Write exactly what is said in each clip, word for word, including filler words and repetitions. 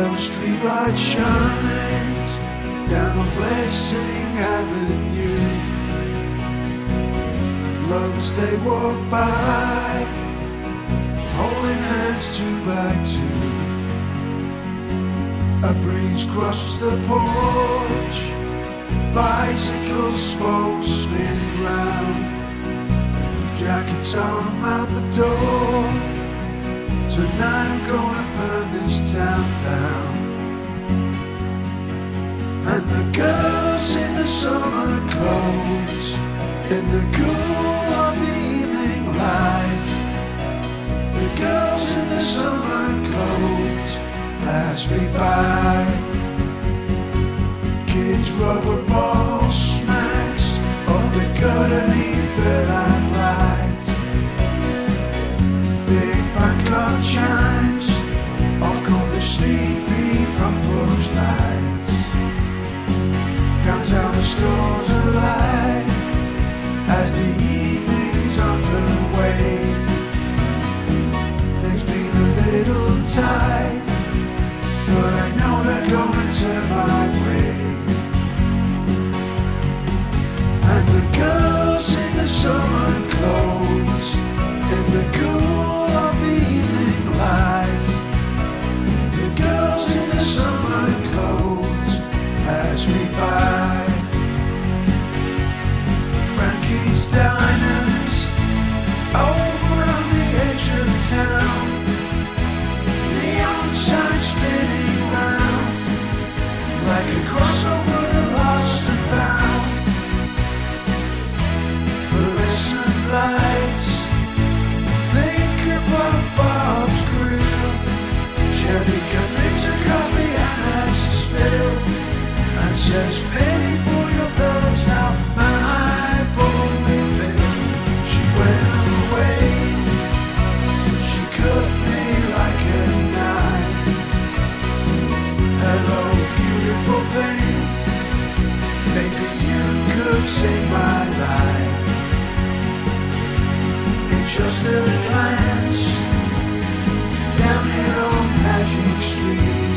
Well, streetlight shines down a blessing avenue. Lovers they walk by, holding hands two by two. A breeze crosses the porch, bicycle smoke spinning round. Jackets on them out the door. Tonight I'm gonna burn this town down. And the girls in the summer clothes, in the cool of the evening light. The girls in the summer clothes pass me by. Kids rubber ball smacks off the gutter neath the lamplight. Big band clock chimes off call the sleepy front porch lights. Downtown the stores are alive as the evening's underway. Things been a little tight, but I know they're gonna turn my way. And the girls in the summer clothes, in the cool of the evening light. The girls in the summer clothes pass me by. Frankie's Diners over on the edge of town. Neon signs spinning round like a crossover the lost and found. Fluorescent lights flicker above Bob's grill. Shelly drinks a coffee and asks Phil and says, "Penny for your thoughts now, my boy Bill." She went away, she cut me like a knife. Hello, beautiful thing, maybe you could save my life. In just a glance, down here on Magic Street,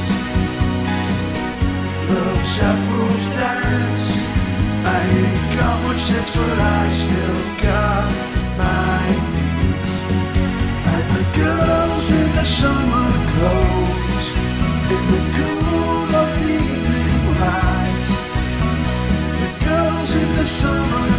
love's a fool's dance. I ain't got much sense, but I still got my feet. And the girls in the summer clothes, in the cool of the evening light. The girls in the summer